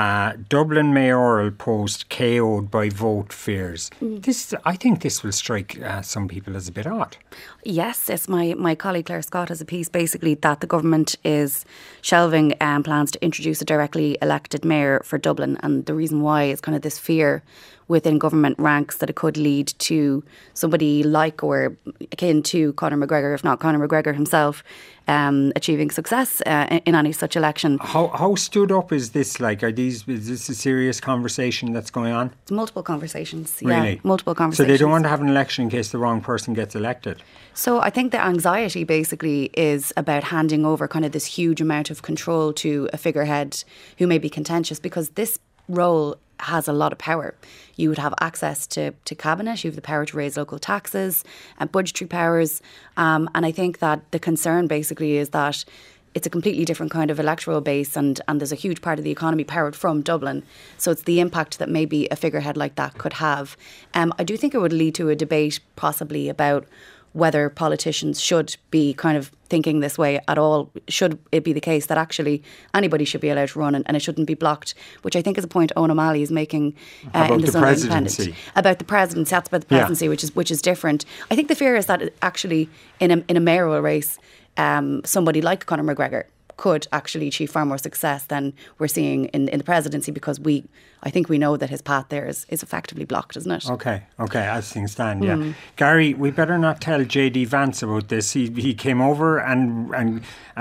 Dublin mayoral post KO'd by vote fears. I think this will strike some people as a bit odd. Yes, it's my colleague Claire Scott has a piece basically that the government is shelving plans to introduce a directly elected mayor for Dublin, and the reason why is kind of this fear within government ranks that it could lead to somebody like or akin to Conor McGregor, if not Conor McGregor himself, achieving success in any such election. How stood up is this? Like, is this a serious conversation that's going on? It's multiple conversations. Really? Yeah, multiple conversations. So they don't want to have an election in case the wrong person gets elected? So I think the anxiety basically is about handing over kind of this huge amount of control to a figurehead who may be contentious, because this role has a lot of power. You would have access to cabinet, you have the power to raise local taxes and budgetary powers. And I think that the concern basically is that it's a completely different kind of electoral base, and there's a huge part of the economy powered from Dublin. So it's the impact that maybe a figurehead like that could have. I do think it would lead to a debate possibly about whether politicians should be kind of thinking this way at all. Should it be the case that actually anybody should be allowed to run and it shouldn't be blocked, which I think is a point Eoin O'Malley is making in the Sunday Independent. About the presidency. That's about the presidency, which is different. I think the fear is that actually in a mayoral race, somebody like Conor McGregor could actually achieve far more success than we're seeing in the presidency, because I think we know that his path there is effectively blocked, isn't it? Okay, as things stand, yeah. Gary, we better not tell J.D. Vance about this. He came over and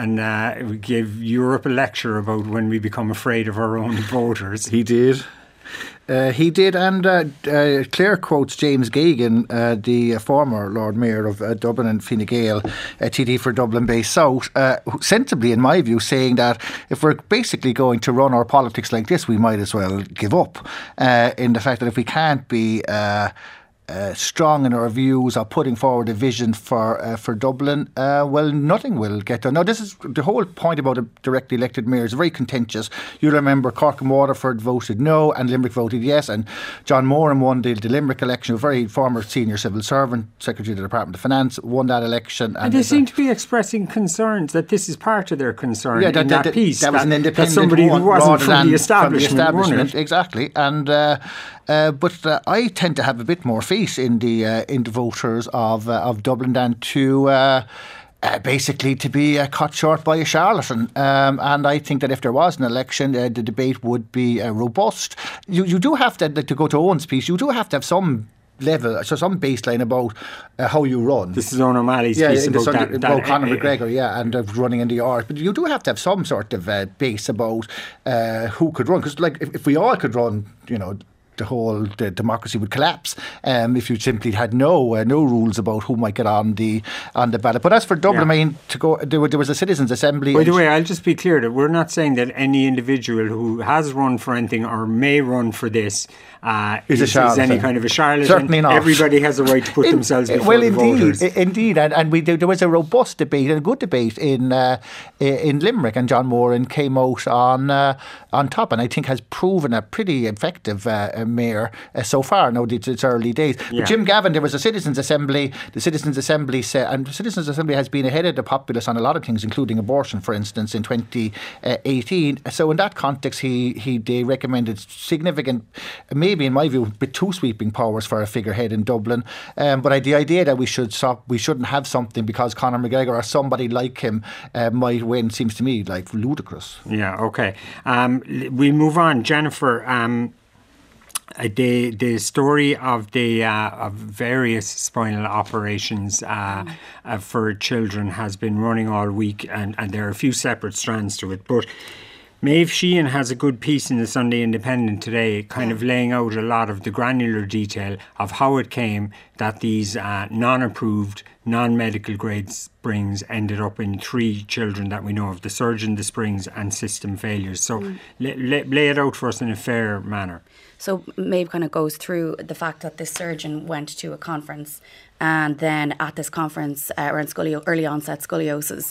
gave Europe a lecture about when we become afraid of our own voters. He did. And Claire quotes James Geoghegan, the former Lord Mayor of Dublin and Fine Gael, TD for Dublin Bay South, sensibly, in my view, saying that if we're basically going to run our politics like this, we might as well give up. In the fact that if we can't be strong in our views of putting forward a vision for Dublin, well, nothing will get done. Now, this is the whole point about a directly elected mayor is very contentious. You'll remember Cork and Waterford voted no and Limerick voted yes, and John Moran won the Limerick election, a very former senior civil servant, Secretary of the Department of Finance, won that election. And they seem to be expressing concerns that this is part of their concern in that piece. That was an independent somebody who wasn't from the establishment. Exactly. And but I tend to have a bit more faith in the voters of Dublin than to basically to be cut short by a charlatan. And I think that if there was an election, the debate would be robust. You do have to go to Owen's piece, you do have to have some level, so some baseline about how you run. This is Owen O'Malley's piece about Conor McGregor, and of running in the arse. But you do have to have some sort of base about who could run. Because like if we all could run, the whole democracy would collapse if you simply had no rules about who might get on the ballot. But as for Dublin, I mean, there was a citizens' assembly. By the way, I'll just be clear that we're not saying that any individual who has run for anything or may run for this is any kind of a charlatan. Certainly not. Everybody has a right to put themselves before the voters. Indeed, and there was a robust debate and a good debate in Limerick, and John Moran came out on top, and I think has proven a pretty effective mayor so far. Now it's early days. But Jim Gavin, there was a citizens' assembly. The citizens' assembly said, and the citizens' assembly has been ahead of the populace on a lot of things, including abortion, for instance, in 2018. So in that context, they recommended significant, maybe in my view, a bit too sweeping powers for a figurehead in Dublin. But the idea that we shouldn't have something because Conor McGregor or somebody like him might win seems to me like ludicrous. Yeah. Okay. We'll move on, Jennifer. The story of of various spinal operations for children has been running all week, and there are a few separate strands to it. But Maeve Sheehan has a good piece in the Sunday Independent today, kind of laying out a lot of the granular detail of how it came that these non-approved, non-medical grade springs ended up in 3 children that we know of, the surgeon, the springs and system failures. So lay it out for us in a fair manner. So Maeve kind of goes through the fact that this surgeon went to a conference, and then at this conference around early onset scoliosis,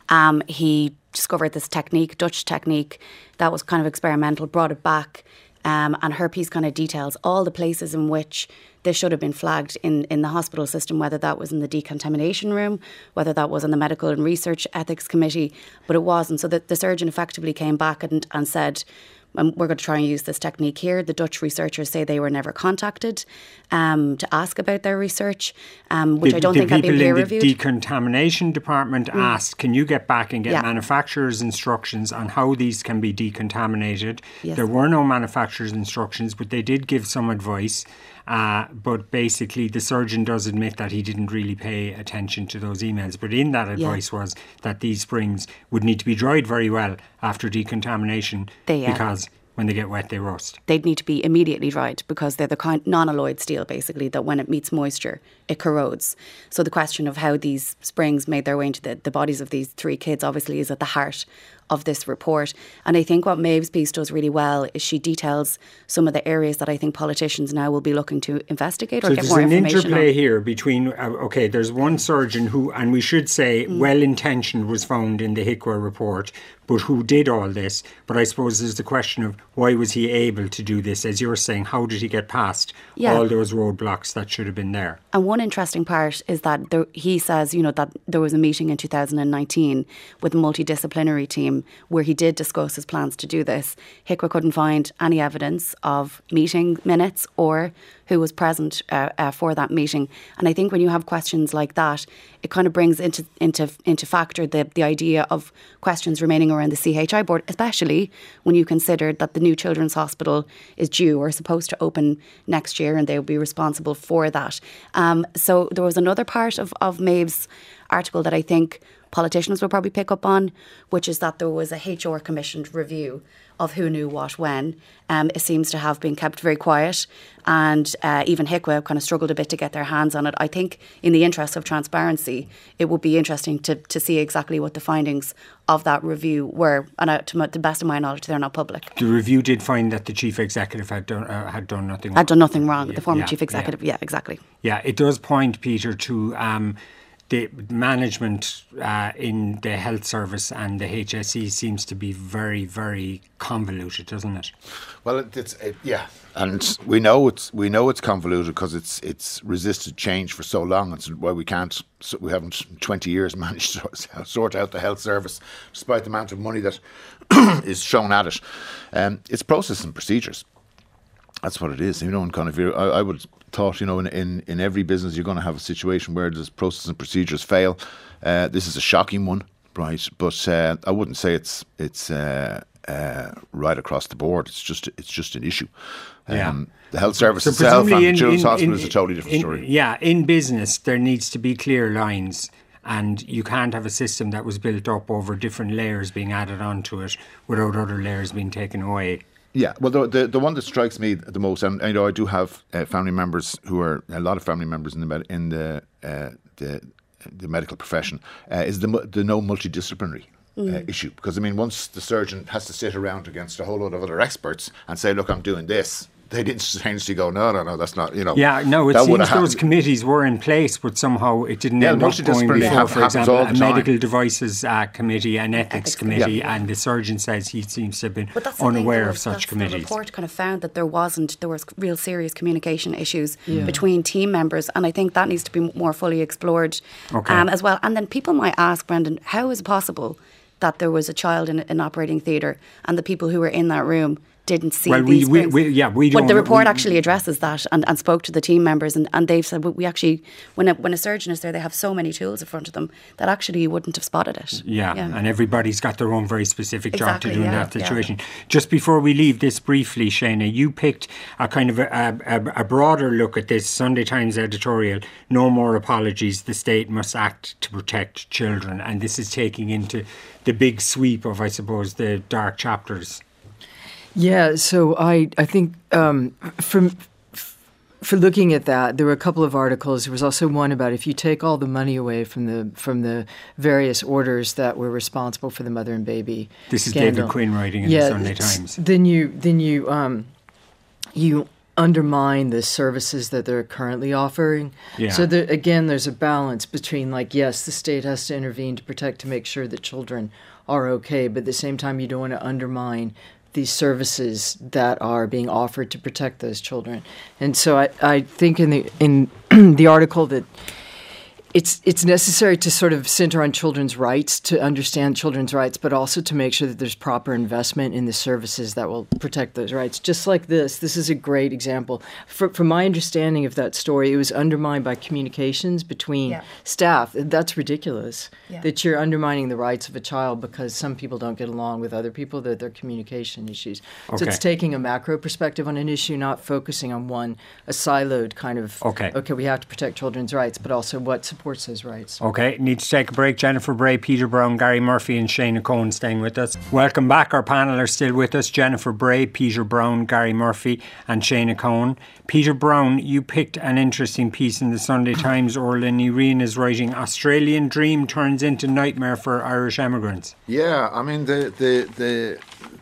he discovered this technique, Dutch technique, that was kind of experimental, brought it back, and her piece kind of details all the places in which this should have been flagged in the hospital system, whether that was in the decontamination room, whether that was in the Medical and Research Ethics Committee, but it wasn't. So the surgeon effectively came back and said, we're going to try and use this technique here. The Dutch researchers say they were never contacted to ask about their research, which I don't think had been peer reviewed. The decontamination department asked, can you get back and get manufacturers' instructions on how these can be decontaminated? Yes. There were no manufacturers' instructions, but they did give some advice. But basically the surgeon does admit that he didn't really pay attention to those emails. But in that advice was that these springs would need to be dried very well after decontamination because when they get wet, they rust. They'd need to be immediately dried because they're the kind non-alloyed steel, basically, that when it meets moisture, it corrodes. So the question of how these springs made their way into the bodies of these 3 kids obviously is at the heart of this report. And I think what Maeve's piece does really well is she details some of the areas that I think politicians now will be looking to investigate or get more information on. So there's an interplay here between, there's one surgeon who, and we should say well-intentioned, was found in the HICWA report, but who did all this. But I suppose there's the question of why was he able to do this? As you're saying, how did he get past all those roadblocks that should have been there? And one interesting part is that he says, that there was a meeting in 2019 with a multidisciplinary team where he did discuss his plans to do this. HICWA couldn't find any evidence of meeting minutes or who was present for that meeting. And I think when you have questions like that, it kind of brings into factor the idea of questions remaining around the CHI board, especially when you consider that the new Children's Hospital is due or supposed to open next year and they will be responsible for that. So there was another part of Maeve's article that I think politicians will probably pick up on, which is that there was a HR commissioned review of who knew what when. It seems to have been kept very quiet, and even HICWA kind of struggled a bit to get their hands on it. I think in the interest of transparency, it would be interesting to see exactly what the findings of that review were. And to the best of my knowledge, they're not public. The review did find that the chief executive had done nothing wrong. Had done nothing wrong. The former chief executive, yeah, exactly. Yeah, it does point, Peter, to the management in the health service and the HSE seems to be very, very convoluted, doesn't it? Well, yeah, and we know it's convoluted because it's resisted change for so long. It's why we haven't 20 years managed to sort out the health service, despite the amount of money that is shown at it. It's process and procedures. That's what it is, and kind of. I would thought, in every business you're going to have a situation where there's process and procedures fail. This is a shocking one, right? But I wouldn't say it's right across the board. It's just an issue. The health service itself and the Children's Hospital is a totally different story. Yeah, in business there needs to be clear lines. And you can't have a system that was built up over different layers being added onto it without other layers being taken away. Yeah, well, the one that strikes me the most, and I do have family members who are a lot of family members in the medical profession, is the no multidisciplinary issue. Because once the surgeon has to sit around against a whole lot of other experts and say, "Look, I'm doing this," they didn't essentially go, no, that's not, Yeah, no, it seems those committees were in place, but somehow it didn't end up going before, for example, a medical devices committee, an ethics committee, and the surgeon says he seems to have been unaware of such committees. The report kind of found that there was real serious communication issues between team members, and I think that needs to be more fully explored as well. And then people might ask, Brendan, how is it possible that there was a child in an operating theatre and the people who were in that room didn't see these things? But the report actually addresses that and spoke to the team members, and they've said, we actually, when a surgeon is there, they have so many tools in front of them that actually you wouldn't have spotted it. Yeah, and everybody's got their own very specific job to do in that situation. Just before we leave this briefly, Shana, you picked a kind of a broader look at this Sunday Times editorial, "No more apologies, the state must act to protect children." And this is taking into the big sweep of, I suppose, the dark chapters. Yeah, so I think for looking at that, there were a couple of articles. There was also one about if you take all the money away from the various orders that were responsible for the mother and baby This is scandal. David Quinn writing in the Sunday Times. Then you undermine the services that they're currently offering. Yeah. So again, there's a balance between yes, the state has to intervene to make sure that children are okay, but at the same time, you don't want to undermine these services that are being offered to protect those children. And so I think in the article that it's necessary to sort of center on children's rights, to understand children's rights, but also to make sure that there's proper investment in the services that will protect those rights. Just like this is a great example. From my understanding of that story, it was undermined by communications between staff. That's ridiculous, that you're undermining the rights of a child because some people don't get along with other people, that they're communication issues. Okay. So it's taking a macro perspective on an issue, not focusing on a siloed kind of, okay, we have to protect children's rights, but also what supports those rights. Okay, need to take a break. Jennifer Bray, Peter Brown, Gary Murphy and Shana Cohen staying with us. Welcome back. Our panel are still with us. Jennifer Bray, Peter Brown, Gary Murphy and Shana Cohen. Peter Brown, you picked an interesting piece in the Sunday Times. Orla Nireen is writing, "Australian dream turns into nightmare for Irish emigrants." Yeah, the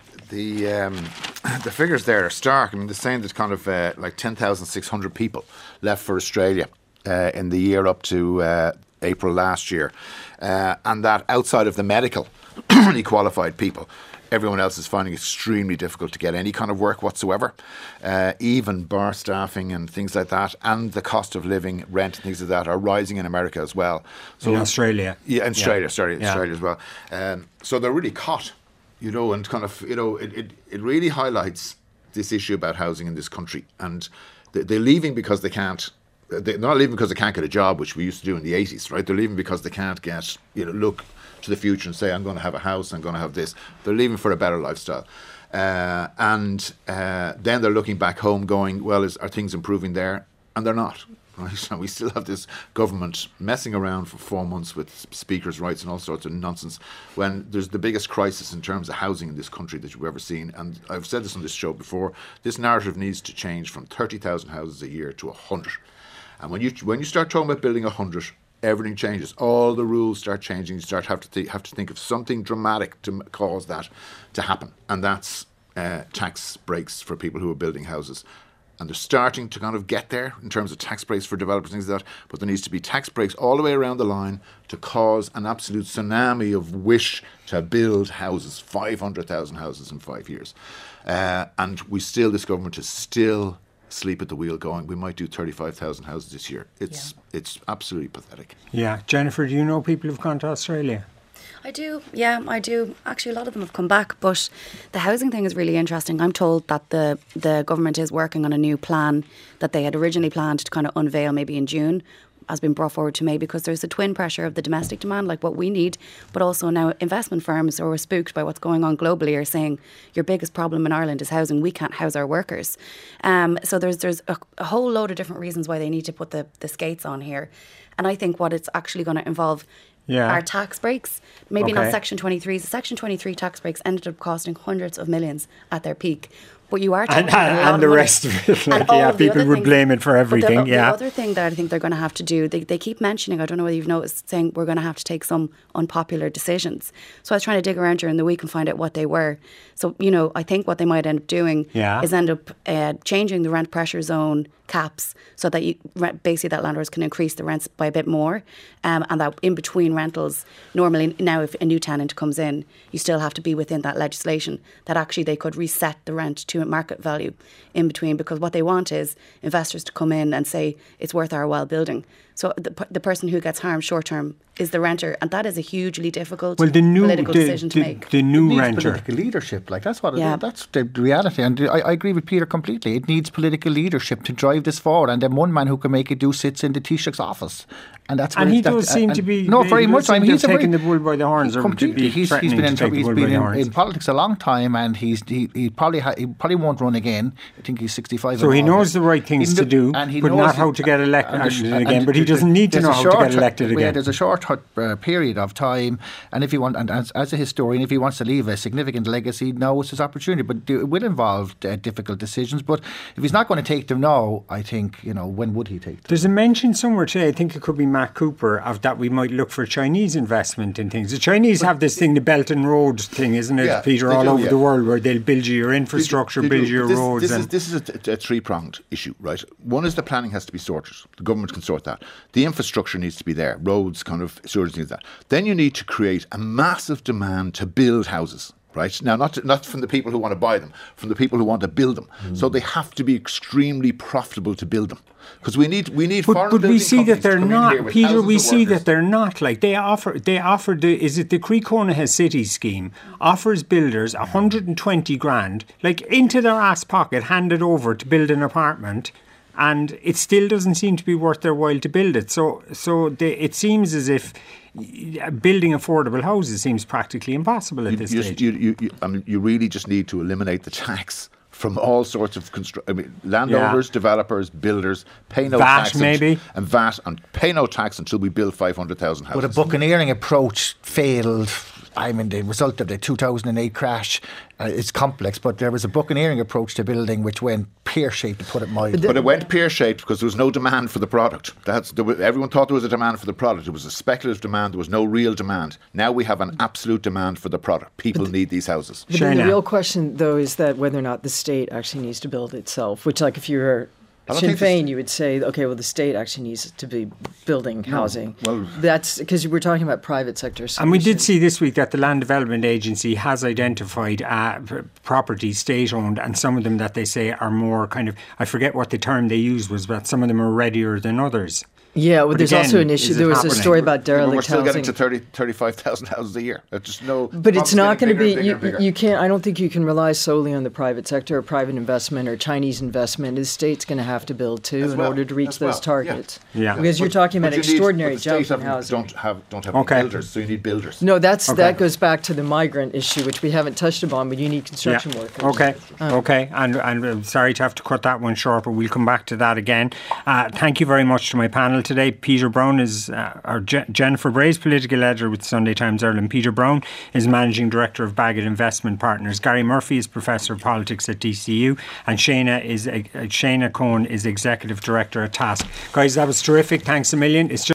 figures there are stark. They're saying there's kind of 10,600 people left for Australia in the year up to April last year, and that outside of the medically qualified people, everyone else is finding it extremely difficult to get any kind of work whatsoever, even bar staffing and things like that, and the cost of living, rent and things like that are rising in America as well. So in Australia. Yeah, in Australia, Australia as well. So they're really caught, and kind of, it really highlights this issue about housing in this country, and they're leaving because they can't. They're not leaving because they can't get a job, which we used to do in the 80s, right? They're leaving because they can't get, look to the future and say, I'm going to have a house, I'm going to have this. They're leaving for a better lifestyle. And then they're looking back home going, well, are things improving there? And they're not, right? And we still have this government messing around for 4 months with speakers' rights and all sorts of nonsense when there's the biggest crisis in terms of housing in this country that you've ever seen. And I've said this on this show before, this narrative needs to change from 30,000 houses a year to 100. And when you start talking about building 100, everything changes. All the rules start changing. You start have to think of something dramatic to cause that to happen. And that's tax breaks for people who are building houses. And they're starting to kind of get there in terms of tax breaks for developers, things like that. But there needs to be tax breaks all the way around the line to cause an absolute tsunami of wish to build houses, 500,000 houses in 5 years. And this government is still asleep at the wheel going, we might do 35,000 houses this year. It's absolutely pathetic. Yeah. Jennifer, do you know people who've gone to Australia? I do, yeah, I do. Actually, a lot of them have come back, but the housing thing is really interesting. I'm told that the government is working on a new plan that they had originally planned to kind of unveil maybe in June, has been brought forward to May, because there's a twin pressure of the domestic demand, like what we need, but also now investment firms who are spooked by what's going on globally are saying your biggest problem in Ireland is housing. We can't house our workers. So there's a whole load of different reasons why they need to put the skates on here. And I think what it's actually going to involve are tax breaks. Maybe not Section 23s. The Section 23 tax breaks ended up costing hundreds of millions at their peak. But you are talking and the rest of it, people would blame it for everything. The other thing that I think they're going to have to do, they keep mentioning, I don't know whether you've noticed, saying we're going to have to take some unpopular decisions. So I was trying to dig around during the week and find out what they were. So, I think what they might end up doing is end up changing the rent pressure zone caps so that basically that landlords can increase the rents by a bit more, and that in between rentals, normally now if a new tenant comes in, you still have to be within that legislation, that actually they could reset the rent to a market value in between, because what they want is investors to come in and say it's worth our while building. So the person who gets harmed short term is the renter, and that is a hugely difficult political decision to make. The new renter, political leadership, like that's what it is. That's the reality, and I agree with Peter completely. It needs political leadership to drive this forward, and then one man who can make it do sits in the Taoiseach's office, and that's. And he does seem to be very much. I mean, he's taking the bull by the horns, or completely. He's been in politics a long time, and he probably won't run again. I think he's 65. So he knows the right things to do, but not how to get elected again. But he doesn't need to know how to get elected again. There's a short period of time, and if he wants, and as a historian, if he wants to leave a significant legacy, now is his opportunity. But it will involve difficult decisions. But if he's not going to take them now, I think when would he take them? There's a mention somewhere today, I think it could be Matt Cooper, of that we might look for Chinese investment in things. The Chinese have this thing, the Belt and Road thing, isn't it, Peter, all over the world, where they'll build you your infrastructure, build your roads. This is a three-pronged issue, right? One is the planning has to be sorted. The government can sort that. The infrastructure needs to be there, roads, kind of sewers, things like that. Then you need to create a massive demand to build houses. Right now, not from the people who want to buy them, from the people who want to build them. So they have to be extremely profitable to build them, because we need foreign building. But we see that they're not, Peter. We see that they're not. Like they offer is it the Croí Cónaithe City scheme offers builders 120 grand, like into their ass pocket, handed over to build an apartment. And it still doesn't seem to be worth their while to build it. So it seems as if building affordable houses seems practically impossible at this stage. You really just need to eliminate the tax from all sorts of landowners, developers, builders, pay no tax and pay no tax until we build 500,000 houses. But a buccaneering approach failed. I mean, the result of the 2008 crash is complex, but there was a buccaneering approach to building which went pear-shaped, to put it mildly. But it went pear-shaped because there was no demand for the product. Everyone thought there was a demand for the product. It was a speculative demand. There was no real demand. Now we have an absolute demand for the product. People need these houses. But the real question, though, is that whether or not the state actually needs to build itself, which, like, if you're Sinn Féin, you would say, okay, well, the state actually needs to be building housing. Well, that's because we're talking about private sector solutions. And we did see this week that the Land Development Agency has identified properties state-owned, and some of them that they say are more kind of, I forget what the term they used was, but some of them are readier than others. Yeah, well, But there's again, also an issue. is it There was a happening? story about We're derelict still getting housing. to 35,000 houses a year. That's just no. But it's not going to be. Bigger. You can't. I don't think you can rely solely on the private sector or private investment or Chinese investment. The state's going to have to build too in order to reach those targets. Yeah. Because you're talking about extraordinary jump in housing. Don't have builders, so you need builders. No, that goes back to the migrant issue, which we haven't touched upon. But you need construction workers. Okay. And I'm sorry to have to cut that one short, but we'll come back to that again. Thank you very much to my panel today. Peter Brown is Jennifer Bray's political editor with Sunday Times Ireland. Peter Brown is Managing Director of Bagot Investment Partners. Gary Murphy is Professor of Politics at DCU. And Shayna Cohen is Executive Director at TASC. Guys, that was terrific. Thanks a million. It's just